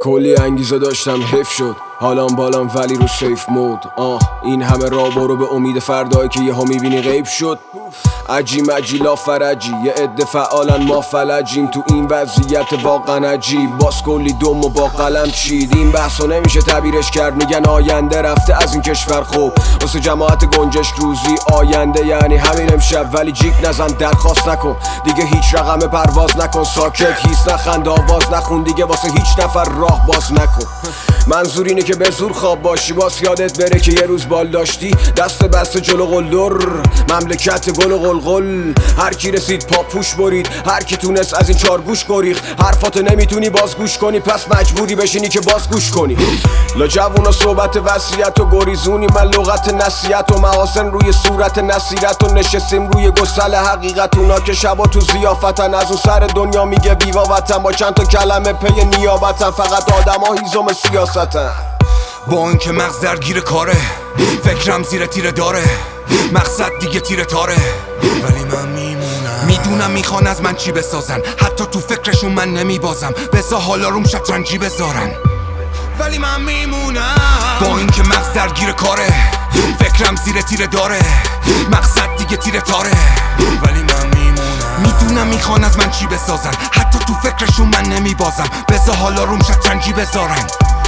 کلی انگیزه داشتم حیف شد حالام بالام ولی رو سیف مود. این همه راه برو به امید فردایی که یهو میبینی غیب شد. عجی مجی لا فرجی یه عده فعالن ما فلجیم تو این وضعیت واقعا عجیب. باز کلی دم و با قلم چید. این بحثو نمیشه تعبیرش کرد، میگن آینده رفته از این کشور. خوب واسه جماعت گنجشک روزی آینده یعنی همین امشب. ولی جیک نزن درخواست نکن دیگه هیچ رقم پرواز نکن. ساکت هیس نخند آواز نخون دیگه واسه هیچ نفر راه باز نکن. منظور اینه که به زور خواب باشی باز یادت بره که یه روز بال داشتی دست بسته جلو قلدر مملکت گل و قلقل. هر کی رسید پاپوش برید، هر کی تونست از این چارگوش گریخت. حرفاتو نمیتونی باز گوش کنی پس مجبوری بشینی که باز گوش کنی. لا جوونا صحبت وصیت و گریزونی، من لغت نصیحت و محاسن روی صورت نصیرت و نشستیم روی گسل حقیقت. اونا که شبا تو ضیافتن از اون سر دنیا میگه بیوا وطن با چند تا کلمه پی نیابتن. فقط آدما هیزم سیاستن. با اینکه مغز درگیر کاره، فکرم زیر تیره داره، مقصد دیگه تیره تاره، ولی من میمونم. میدونم میخوان از من چی بسازن، حتی تو فکرشون من نمیبازم. بذار حالا روم شطرنجی بذارن، ولی من میمونم. با اینکه مغز درگیر کاره، فکرم زیر تیره داره، مقصد دیگه تیره تاره، ولی من میمونم. میدونم میخوان از من چی بسازن، حتی تو فکرشون من نمیبازم. بذار حالا روم شطرنجی بذارن،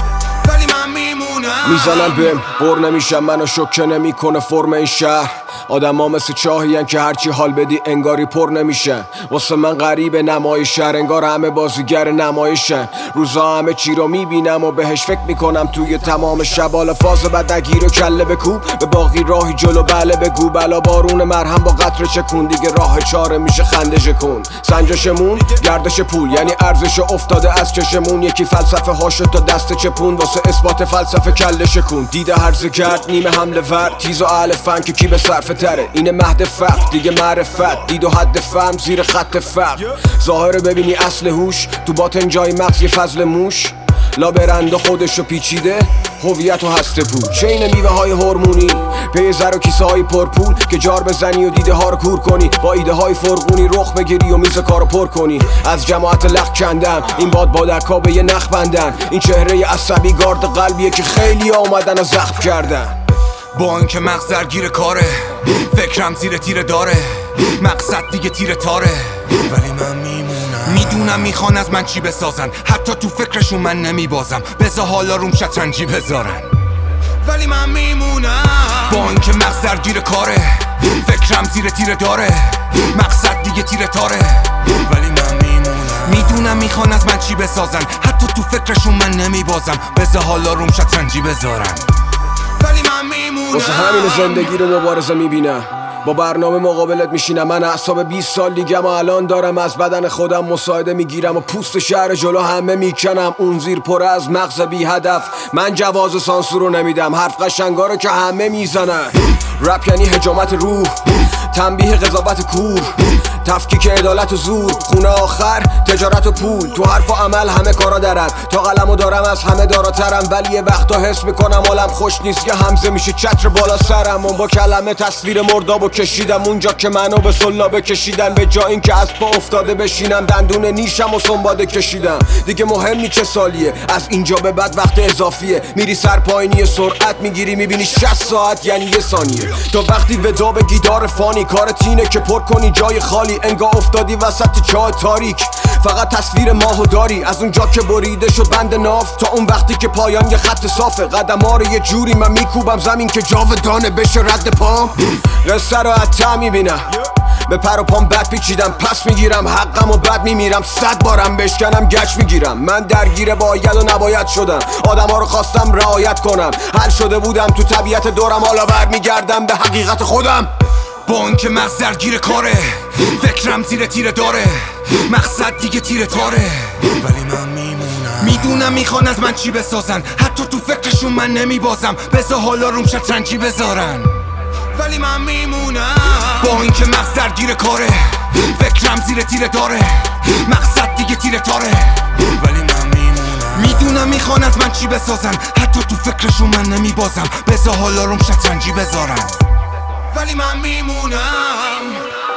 ولی من میمونم. میزنن بهم بر نمیشم منو شوکه نمیکنه فرم این شهر. آدم ها مثل چاهین که هرچی حال بدی انگاری پر نمیشن. واسه من غریب نمایش شهر، انگار همه بازیگر نمایشن. روزا همه چی رو میبینم و بهش فکر میکنم توی تمام شب. حالا فاز بد نگیر و کله بکوب، به باقی راهی جلو بله بگو. بلا بارون مرهم با قطره چکون، دیگه راه چاره میشه خنده کن. سنجشمون گردش پول یعنی ارزش افتاده از چشمون. یکی فلسفه هاشو تا دست چپون، واسه اثبات فلسفه کله شکون. دیده هرزه کرد نیمه حمله ور، تیز و اهل فن که کی به صرفه تره. اینه مهد فقر دیگه معرفت، دید و حد فهم زیر خط فقر. ظاهره ببینی اصل هوش، تو باطن جای مغز یه فضل موش. لا برنده خودشو پیچیده هویت و هسته پول. چین میوه های هورمونی پی زر و کیسه های پرپول، که جار بزنی و دیده ها رو کور کنی. با ایده های فرقونی رخ بگیری و میز کارو پر کنی. از جماعت لخ کندم این باد بادرکا به یه نخ بندن. این چهره عصبی گارد قلبیه که خیلی اومدن و زخم کردن. با اینکه مغز درگیر کاره، فکرم زیر تیره داره، مقصد دیگه تیره تاره، ولی من میمونم. میدونم میخوان از من چی بسازن، حتی تو فکرشون من نمیبازم. بذار حالا روم شطرنجی بذارن، ولی من میمونم. با اینکه مغز درگیر کاره، فکرم زیر تیره داره، مقصد دیگه تیره تاره، ولی من میمونم. میدونم میخوان از من چی بسازن، حتی تو فکرشون من نمیبازم. بذار حالا روم شطرنجی بذارن، ولی من میمونم. واسه همین زندگی رو مبارزه میبینم، با برنامه مقابلت میشینم. من اعصاب 20 سال دیگه ما الان دارم، از بدن خودم مساعده میگیرم و پوست شهر جلو همه میکنم. اون زیر پر از مغز بی هدف، من جواز سانسور رو نمیدم. حرف قشنگا رو که همه میزنن. رپ یعنی حجامت روح، تنبیه قضاوت کور، تفکیک عدالت و زور. خونه آخر تجارت و پول، تو حرف و عمل همه کارا درم. تا قلمو دارم از همه داراترم، ولی یه وقتا حس میکنم حالم خوش نیست که همزه میشه چتر بالا سرم. اون با کلمه تصویر مردابو کشیدم اونجا که منو به سلابه کشیدن. به جا این که از پا افتاده بشینم، دندون نیشم و سنباده کشیدم. دیگه مهم نی چه سالیه، از اینجا به بعد وقت اضافیه. میری سر پایینی سرعت میگیری، میبینی 60 ساعت یعنی یه ثانیه. تا وقتی ودا به گیتار فانی، کارت اینه که پر کنی جای خالی. انگار افتادی وسط چاه تاریک، فقط تصویر ماهو داری. از اونجا که بریده شد بند ناف، تا اون وقتی که پایان یه خط صافه. قدم ها رو یه جوری من میکوبم زمین که جاودانه بشه رد پام. قصه رو حتی میبینم، به پر و پام بد پیچیدم. پس میگیرم حقم و بد میمیرم. 100 بارم بشکنم گچ میگیرم. من درگیر باید و نباید شدم، آدم ها رو خواستم رعایت کنم. حل شده بودم تو طبیعت دورم، حالا برمیگردم به حقیقت خودم. با اینکه مغز درگیر کاره، فکرم زیر تیره داره، مقصد دیگه تیره تاره، ولی من میمونم. میدونم میخوان از من چی بسازن، حتی تو فکرشون من نمیبازم. بذار حالا روم شطرنجی بذارن، ولی من میمونم. با اینکه مغز درگیر کاره، فکرم زیر تیره داره، مقصد دیگه تیره تاره، ولی من میمونم. میدونم میخوان از من چی بسازن، حتی تو فکرشون من نمیبازم. بذار حالا روم شطرنجی بذارن، ولی من میمونم.